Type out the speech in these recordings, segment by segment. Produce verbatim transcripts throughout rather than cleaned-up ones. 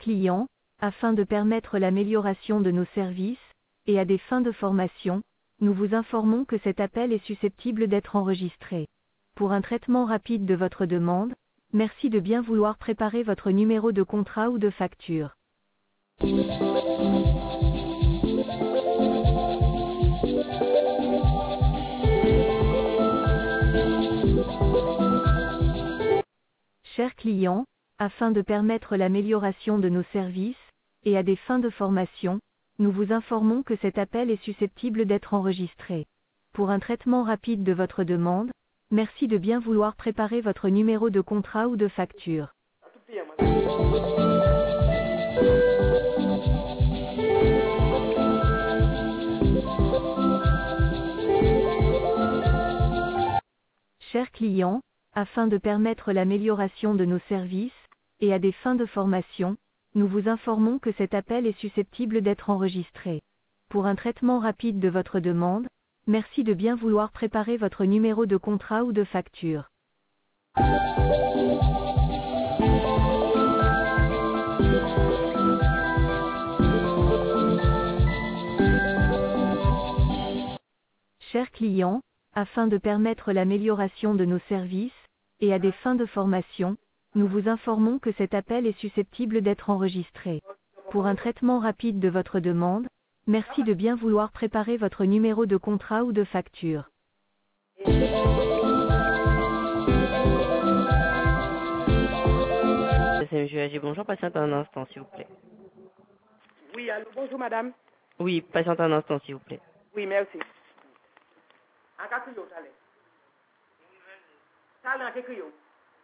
client, afin de permettre l'amélioration de nos services, et à des fins de formation, nous vous informons que cet appel est susceptible d'être enregistré. Pour un traitement rapide de votre demande, merci de bien vouloir préparer votre numéro de contrat ou de facture. Chers clients, afin de permettre l'amélioration de nos services, et à des fins de formation, nous vous informons que cet appel est susceptible d'être enregistré. Pour un traitement rapide de votre demande, merci de bien vouloir préparer votre numéro de contrat ou de facture. Chers clients, afin de permettre l'amélioration de nos services, et à des fins de formation, nous vous informons que cet appel est susceptible d'être enregistré. Pour un traitement rapide de votre demande, merci de bien vouloir préparer votre numéro de contrat ou de facture. Chers clients, afin de permettre l'amélioration de nos services, et à des fins de formation, nous vous informons que cet appel est susceptible d'être enregistré. Pour un traitement rapide de votre demande, merci de bien vouloir préparer votre numéro de contrat ou de facture. C'est monsieur Agé, bonjour, patiente un instant s'il vous plaît. Oui, allô, bonjour madame. Oui, patiente un instant s'il vous plaît. Oui, merci. En cas que yo, t'allez. T'allez en quelque chose.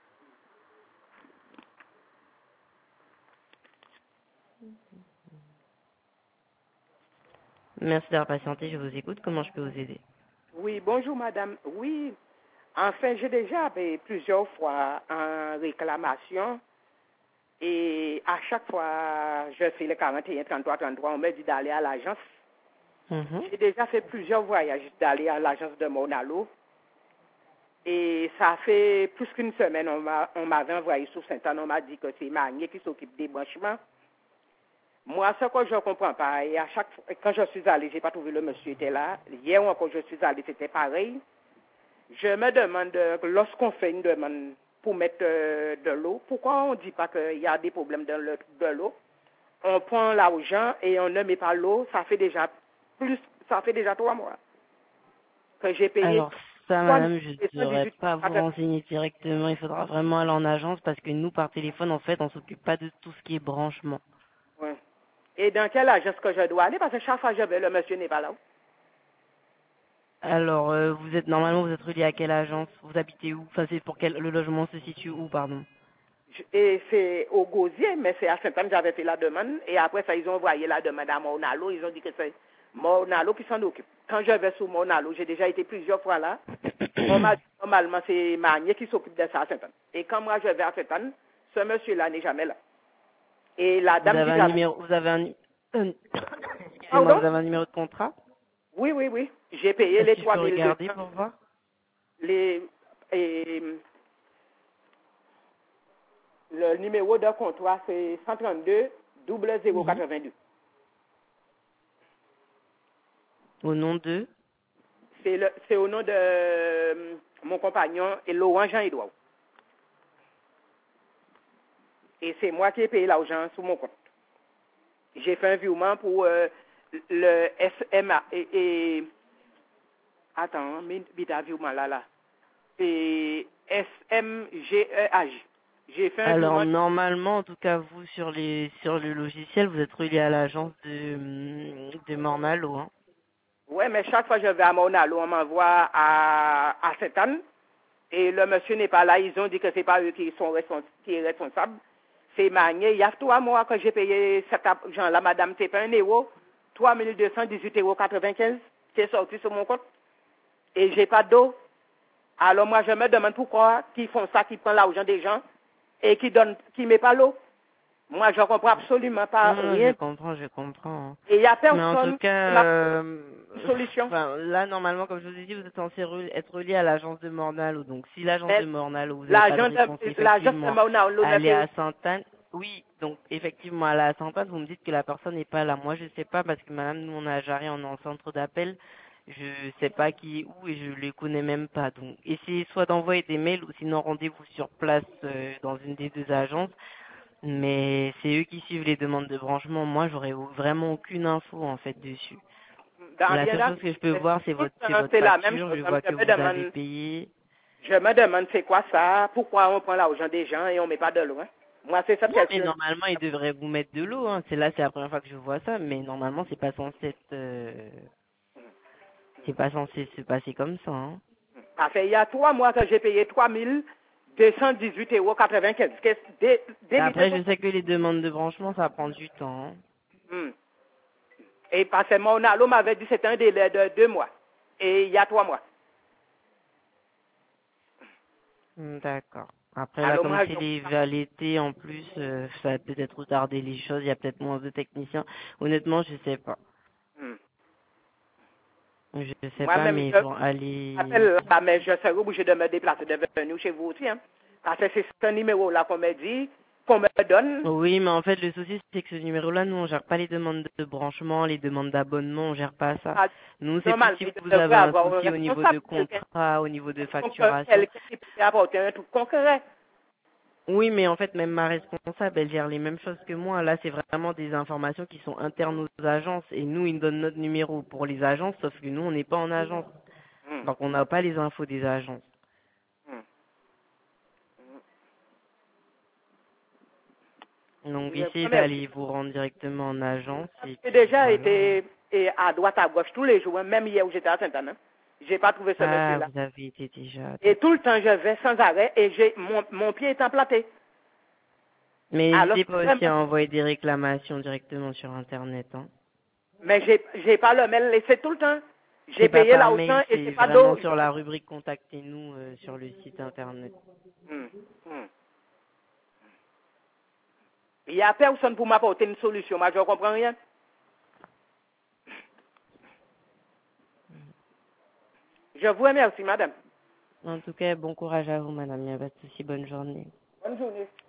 Merci d'avoir patienté, je vous écoute, comment je peux vous aider? Oui, bonjour madame. Oui, enfin, j'ai déjà fait plusieurs fois en réclamation et à chaque fois, je fais le quarante et un, trente-trois, trente-trois, on me dit d'aller à l'agence. Mm-hmm. J'ai déjà fait plusieurs voyages d'aller à l'agence de Monalo et ça fait plus qu'une semaine, on m'a, on m'avait envoyé sur Saint-Anne, on m'a dit que c'est Magné qui s'occupe des branchements. Moi, ce que je ne comprends pas, et à chaque fois, quand je suis allée, je n'ai pas trouvé le monsieur était là. Hier encore, je suis allée, c'était pareil. Je me demande, lorsqu'on fait une demande pour mettre euh, de l'eau, pourquoi on ne dit pas qu'il y a des problèmes de, le, de l'eau? On prend l'argent et on ne met pas l'eau, ça fait déjà plus, ça fait déjà trois mois que j'ai payé. Alors ça, madame, je ne saurais pas vous renseigner directement, il faudra vraiment aller en agence parce que nous, par téléphone, en fait, on ne s'occupe pas de tout ce qui est branchement. Ouais. Et dans quelle agence que je dois aller? Parce que chaque fois que je vais, le monsieur n'est pas là. Alors, euh, vous êtes normalement, vous êtes relié à quelle agence? Vous habitez où? Enfin, c'est pour quel le logement se situe où, pardon? Et c'est au Gosier, mais c'est à Saint-Anne j'avais fait la demande. Et après ça, ils ont envoyé la demande à Monalo. Ils ont dit que c'est Monalo qui s'en occupe. Quand je vais sur Monalo, j'ai déjà été plusieurs fois là. Normalement, c'est Magné qui s'occupe de ça à Saint-Anne. Et quand moi je vais à Saint-Anne, ce monsieur-là n'est jamais là. Et la dame vous avez dit un numéro, vous avez un, un excusez-moi, vous avez un numéro de contrat? Oui, oui, oui. J'ai payé les trois mille deux cents. Regardez pour voir. Les, et, le numéro de contrat, c'est cent trente-deux zéro zéro quatre-vingt-deux. Au nom de? C'est, le, c'est au nom de euh, mon compagnon, et Laurent Jean-Édouard. Et c'est moi qui ai payé l'argent sur mon compte. J'ai fait un virement pour euh, le S M A et, et attends, mais vite un virement là là. Et S M G E H. J'ai fait un Alors virement. normalement, en tout cas vous sur les sur le logiciel, vous êtes relié à l'agence de de Mornalo, hein. Ouais, mais chaque fois que je vais à Mornalo, on m'envoie à à Saint-Anne et le monsieur n'est pas là. Ils ont dit que c'est pas eux qui sont responsables, qui est responsable. C'est Magné. Il y a trois mois que j'ai payé cet argent là, madame, c'est pas un euro. trois mille deux cent dix-huit euros quatre-vingt-quinze. C'est sorti sur mon compte. Et j'ai pas d'eau. Alors moi, je me demande pourquoi ils font ça, qui prennent l'argent des gens et qui donnent, qui met pas l'eau. Moi, je comprends absolument pas Non, rien. je comprends, je comprends. Et il y a Mais en personne tout cas, qui m'a euh, une solution. enfin, là, normalement, comme je vous ai dit, vous êtes censé re- être relié à l'agence de Mornalo. Donc, si l'agence Mais de Mornalo, vous n'avez pas de l'agent réponse, de, l'agent de effectivement, Mornalo ne allez fait à Sainte-Anne. Oui, donc effectivement à la Saint-Paul, vous me dites que la personne n'est pas là. Moi je sais pas parce que madame, nous on a Jarry, on est en centre d'appel. Je sais pas qui est où et je les connais même pas. Donc essayez soit d'envoyer des mails ou sinon rendez-vous sur place euh, dans une des deux agences. Mais c'est eux qui suivent les demandes de branchement. Moi j'aurais vraiment aucune info en fait dessus. Dans La bien seule chose d'accord, que je peux voir c'est tout le votre c'est temps, votre c'est la même facture. chose. Je Je me vois que vous avez demande, payé. je me demande c'est quoi ça, pourquoi on prend l'argent des gens et on met pas de loin. Moi, c'est cette Non, mais question. normalement, ils devraient vous mettre de l'eau. Hein. C'est là, c'est la première fois que je vois ça, mais normalement, c'est pas censé être, euh, c'est pas censé se passer comme ça. Hein. Ça fait il y a trois mois que j'ai payé trois mille deux cent dix-huit euros quatre-vingt-quinze. Qu'est-ce- Dé, Et débité après, pour je sais que les demandes de branchement, ça prend du temps. Hein. Hmm. Et parce que mon allo m'avait dit que c'était un délai de deux mois. Et il y a trois mois. Hmm, d'accord. Après, là, Alors comme moi, c'est je... les- vers l'été, en plus, euh, ça va peut-être retarder les choses. Il y a peut-être moins de techniciens. Honnêtement, je sais pas. Hmm. Je sais pas, Moi-même, mais je bon, allez. m'appelle là, mais je serai obligé de me déplacer de venir chez vous aussi. Hein. Parce que c'est ce numéro-là qu'on me dit, qu'on me donne. Oui, mais en fait, le souci, c'est que ce numéro-là, nous, on gère pas les demandes de branchement, les demandes d'abonnement, on gère pas ça. Ah, Nous, c'est plus normal, si il vous devrait avez un avoir un souci au niveau de responsable, quelqu'un contrat, au niveau de donc, euh, facturation. quelqu'un qui peut apporter un truc concret. Oui, mais en fait, même ma responsable, elle gère les mêmes choses que moi. Là, c'est vraiment des informations qui sont internes aux agences. Et nous, ils nous donnent notre numéro pour les agences, sauf que nous, on n'est pas en agence. Hmm. Donc, on n'a pas les infos des agences. Hmm. Donc, Je essayez promets. d'aller vous rendre directement en agence. Et J'ai puis, déjà voilà. été et à droite, à gauche tous les jours, hein, même hier où j'étais à Sainte-Anne. J'ai pas trouvé ce Ah, monsieur-là. vous avez été déjà, Et tout le d'accord. temps, je vais sans arrêt et j'ai mon, mon pied est emplaté. Mais Alors, n'hésitez pas aussi vraiment, à envoyer des réclamations directement sur Internet. Hein. mais j'ai j'ai pas le mail laissé tout le temps. J'ai C'est pas payé par l'argent mail, et c'est c'est pas vraiment d'eau. sur la rubrique Contactez-nous euh, sur le site Internet. Hmm, hmm. Il y a personne pour m'apporter une solution. Moi, je ne comprends rien. Je vous remercie, madame. En tout cas, bon courage à vous, madame. Il n'y a pas de souci. Bonne journée. Bonne journée.